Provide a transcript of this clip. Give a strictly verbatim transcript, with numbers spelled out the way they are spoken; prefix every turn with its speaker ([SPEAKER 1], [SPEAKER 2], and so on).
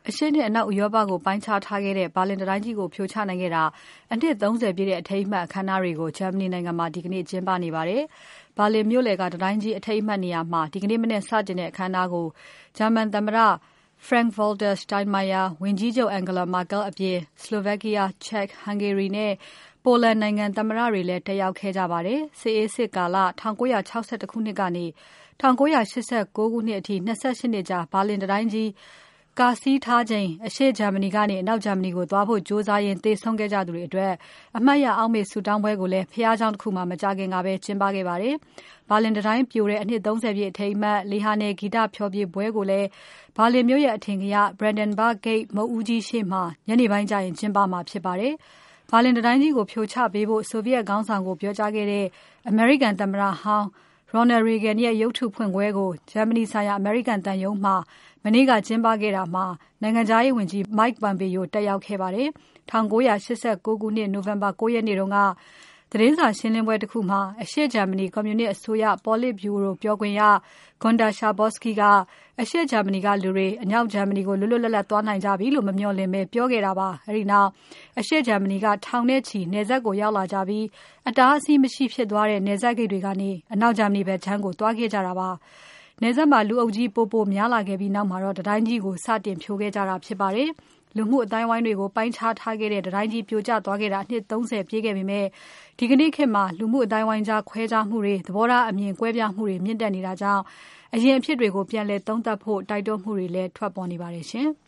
[SPEAKER 1] အရှေ့နဲ့အနောက်ဥရောပကိုပိုင်းခြားထားခဲ့တဲ့ဘာလင်တံတိုင်းကြီးကိုဖြိုချနိုင်ခဲ့တာအနှစ်သုံးဆယ်ပြည့်တဲ့အထိမ်းအမှတ်အခမ်းအနားတွေကိုဂျာမနီနိုင်ငံမှာဒီကနေ့ကျင်းပနေပါတယ်။ဘာလင်မြို့လယ်ကတံတိုင်းကြီးအထိမ်းအမှတ်နေရာမှာဒီကနေ့မနေ့စတင်တဲ့အခမ်းအနားကိုဂျာမန်သမ္မတ Frank-Walter Steinmeier ဝန်ကြီးချုပ် Angela Merkel အပြင် Slovakia, Czech, Hungary နဲ့ Poland နိုင်ငံသမ္မတတွေလည်းတက်ရောက်ခဲ့ကြပါတယ်။စစ်အေးစစ်ကာလ၁၉၆၁ခုနှစ်ကနေ၁၉၈၉ခုနှစ်အထိ၂၈နှစ်ကြာဘာလင်တံတိုင်းကြီးကာဆီးထားချိန်အရှေ့ဂျာမနီကနေအနောက်ဂျာမနီကိုသွားဖို့ကြိုးစားရင်းသေဆုံးခဲ့ကြသူတွေအတွက်အမှတ်ရအောက်မေ့ဆုတောင်းပွဲကိုလည်းဖျားကျောင်းတစ်ခုမှာမကြခင်ကပဲကျင်းပခဲ့ပါတယ်။ဘာလင်တံတိုင်းပြိုတဲ့အနှစ်သုံးဆယ်ပြည့်အထိမ်းအမှတ်လေဟာနယ်ဂီတဖျော်ဖြေပွဲကိုလည်းဘာလင်မြို့ရဲ့အထင်ကရ Brandenburg Gate မုခ်ဦးကြီးရှေ့မှာညနေပိုင်းကျရင်ကျင်းပမှာဖြစ်ပါတယ်။ဘာလင်တံတိုင်းကြီးကိုဖြိုချပေးဖို့ဆိုဗီယက်ခေါင်းဆောင်ကိုပြောကြားခဲ့တဲ့အမေရိကန်သမ္မတဟောင်း Ronald Reagan ရဲ့ရုပ်ထုဖွင့်ပွဲကိုဂျာမနီဆိုင်ရာအမေရိကန်သံရုံးမှာမနေ့ကကျင်းပခဲ့တာမှာနိုင်ငံခြားရေးဝန်ကြီး Mike Pompeo တက်ရောက်ခဲ့ပါတယ်။၁၉၈၉ခုနှစ်နိုဝင်ဘာ၉ရက်နေ့တုန်းကသတင်းစာရှင်းလင်းပွဲတစ်ခုမှာအရှေ့ဂျာမနီကွန်မြူနစ်အစိုးရပေါ်လစ်ဗျူရိုပြောခွင့်ရ Guenter Schabowski ကအရှေ့ဂျာမနီကလူတွေအနောက်ဂျာမနီကိုလွတ်လွတ်လပ်လပ်သွားနိုင်ကြပြီလို့မမျှော်လင့်ပဲပြောခဲ့တာပါ။အဲဒီနောက်အရှေ့ဂျာမနီကထောင်နဲ့ချီနယ်စပ်ကိုရောက်လာကြပြီးအတားအဆီးမရှိဖြစ်သွားတဲ့နယ်စပ်ဂိတ်တွေကနေအနောက်ဂျာမနီဘက်ခြမ်းကိုသွားခဲ့ကြတာပါ။နယ်စပ်မှာလူအုပ်ကြီးပိုပိုများလာခဲ့ပြီးနောက်မှာတော့တံတိုင်းကြီးကိုစတင်ဖြိုခဲ့ကြတာဖြစ်ပါတယ်။လူမှုအတိုင်းဝိုင်းတွေကိုပိုင်းခြားထားခဲ့တဲ့တံတိုင်းကြီးပြိုကျသွားခဲ့တာအနှစ်သုံးဆယ်ပြည့်ခဲ့ပေမဲ့ဒီကနေ့ခေတ်မှာလူမှုအတိုင်းဝိုင်းကြားခွဲခြားမှုတွေသဘောထားအမြင်ကွဲပြားမှုတွေမြင့်တက်နေတာကြောင့်အရင်အဖြစ်တွေကိုပြန်လည်သုံးသပ်ဖို့တိုက်တွန်းမှုတွေလည်းထွက်ပေါ်နေပါတယ်ရှင်။